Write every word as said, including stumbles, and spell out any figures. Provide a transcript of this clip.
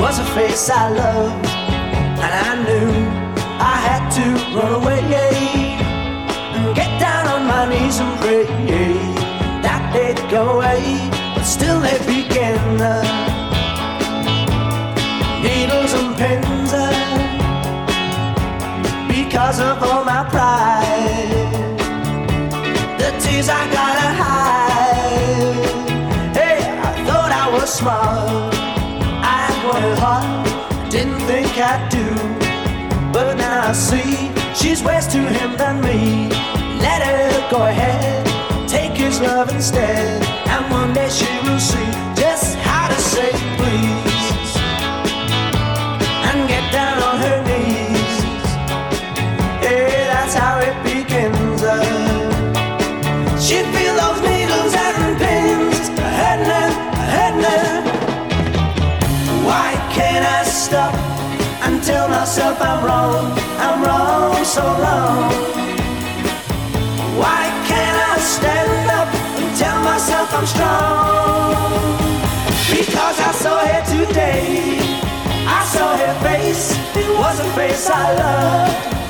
was a face I loved, and I knew I had to run away and get down on my knees and pray that they'd go away, but still they begin. Uh, needles and pins, uh, because of all my pride, the tears I gotta hide. Hey, I thought I was smart, I wanted hard, didn't think I'd do, but now I see she's worse to him than me. Let her go ahead, take his love instead, and one day she will see just how to say please and get down on her knees. Yeah, that's how it begins. Uh, she feel those needles and pins hurting her, hurting her. Why can't I stop and tell myself I'm wrong, I'm wrong, so wrong? Why can't I stand up and tell myself I'm strong? Because I saw her today, I saw her face, it was a face I loved.